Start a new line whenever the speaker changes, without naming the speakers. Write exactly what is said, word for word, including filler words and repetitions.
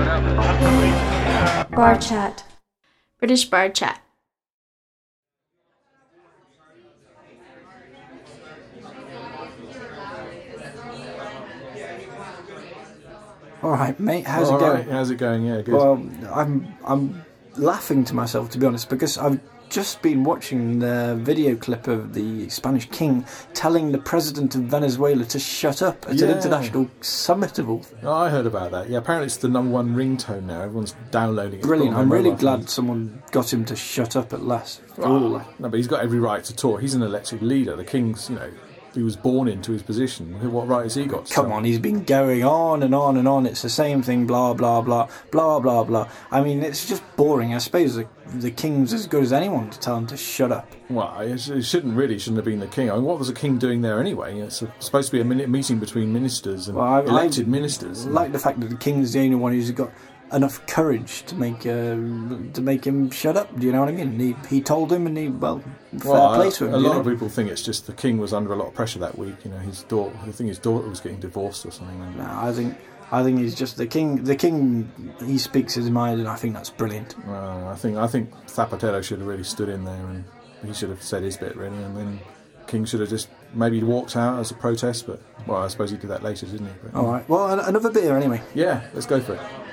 Bar chat.
British bar chat.
All right, mate. How's
All
it going?
right, how's it going? Yeah, good.
Well, I'm I'm laughing to myself, to be honest, because I've just been watching the video clip of the Spanish king telling the president of Venezuela to shut up at
Yeah.
an international summit of all things.
Oh, I heard about that. Yeah, apparently it's the number one ringtone now. Everyone's downloading it.
Brilliant.
Put it on
I'm
their
really
mobile
glad
phones.
someone got him to shut up at last. For
Oh,
all that.
no, but he's got every right to talk. He's an elected leader. The king's, you know, he was born into his position. What right has he got? to
Come
tell?
on, he's been going on and on and on. It's the same thing, blah, blah, blah, blah, blah, blah. I mean, it's just boring. I suppose the, the king's as good as anyone to tell him to shut up.
Well, it it shouldn't really shouldn't have been the king. I mean, what was the king doing there anyway? It's a, supposed to be a min- meeting between ministers and
Well, I-
elected
I
ministers.
like the fact that the king's the only one who's got enough courage to make uh, to make him shut up. Do you know what I mean? He he told him, and he well, fair
Well,
play to him.
a
do you
lot
know?
of people think it's just the king was under a lot of pressure that week. You know, his daughter. I think his daughter was getting divorced or something. And,
No, I think I think he's just the king. The king, he speaks his mind, and I think that's brilliant.
Well, I think I think Zapatero should have really stood in there and he should have said his bit really, and then King should have just maybe walked out as a protest. But well, I suppose he did that later, didn't he? But,
All right. Well, an- another beer anyway.
yeah, let's go for it.